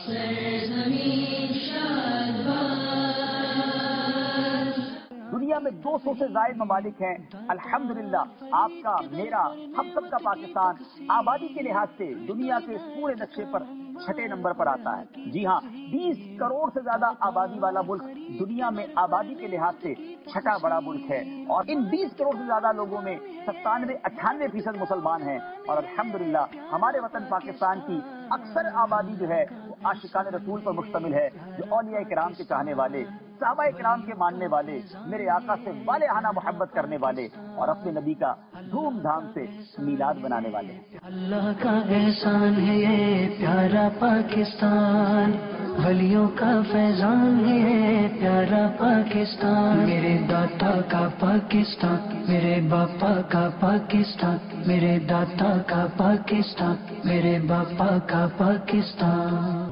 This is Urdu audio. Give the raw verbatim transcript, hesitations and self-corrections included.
دنیا میں دو سو سے زائد ممالک ہیں. الحمدللہ آپ کا، میرا، ہم سب کا پاکستان آبادی کے لحاظ سے دنیا کے اس پورے نقشے پر چھٹے نمبر پر آتا ہے. جی ہاں، بیس کروڑ سے زیادہ آبادی والا ملک دنیا میں آبادی کے لحاظ سے چھٹا بڑا ملک ہے، اور ان بیس کروڑ سے زیادہ لوگوں میں ستانوے اٹھانوے فیصد مسلمان ہیں. اور الحمدللہ ہمارے وطن پاکستان کی اکثر آبادی جو ہے وہ عاشقان رسول پر مشتمل ہے، جو اولیاء کرام کے چاہنے والے، صحابہ کرام کے ماننے والے، میرے آقا سے والہانہ محبت کرنے والے اور اپنے نبی کا دھوم دھام سے میلاد بنانے والے ہیں. اللہ کا احسان ہے یہ پیارا پاکستان، ولیوں کا فیضان ہے یہ پیارا پاکستان، میرے داتا کا پاکستان، میرے باپا کا پاکستان، میرے داتا کا پاکستان، میرے باپا کا پاکستان.